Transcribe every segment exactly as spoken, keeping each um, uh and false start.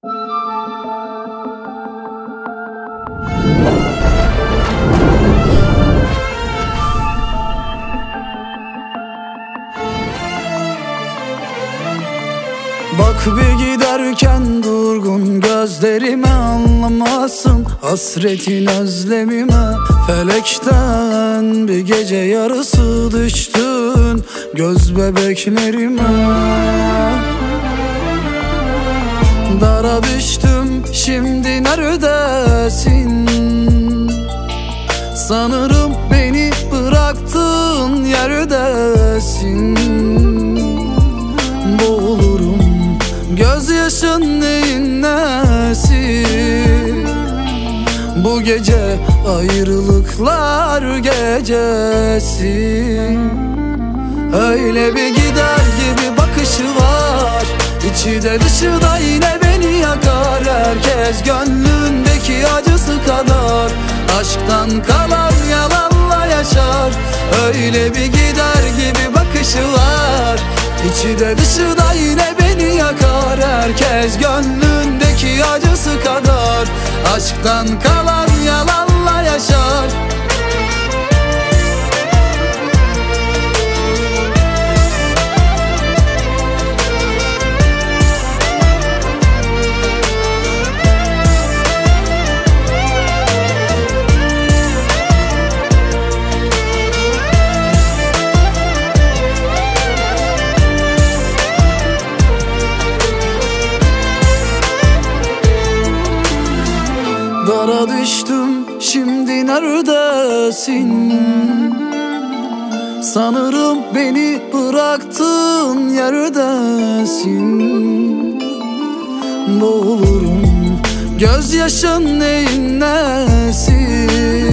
Bak bir giderken durgun gözlerime, anlamazsın hasretin özlemime. Felekten bir gece yarısı düştün göz bebeklerime. Dara düştüm, şimdi neredesin? Sanırım beni bıraktığın yerdesin. Boğulurum, gözyaşın neyin nesi? Bu gece ayrılıklar gecesi. Öyle bir gider gibi bakışı var, İçi de dışı da yine beni yakar. Herkes gönlündeki acısı kadar aşktan kalan yalanla yaşar. Öyle bir gider gibi bakışı var, İçi de dışı da yine beni yakar. Herkes gönlündeki acısı kadar aşktan kalan yalanla yaşar. Dara düştüm, şimdi neredesin? Sanırım beni bıraktığın yerdesin. Boğulurum, gözyaşın neyin nesi?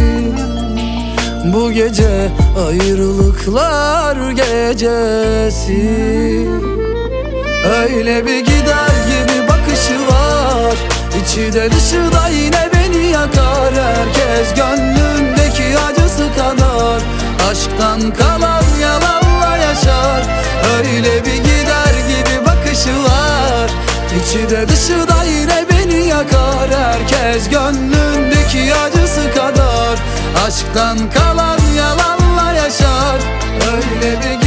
Bu gece ayrılıklar gecesi. Öyle bir gider gibi bakışı var, İçi de dışı da yine beni yakar. Herkes gönlündeki acısı kadar aşktan kalan yalanla yaşar. Öyle bir gider gibi bakışı var, İçi de dışı da yine beni yakar. Herkes gönlündeki acısı kadar aşktan kalan yalanla yaşar. Öyle bir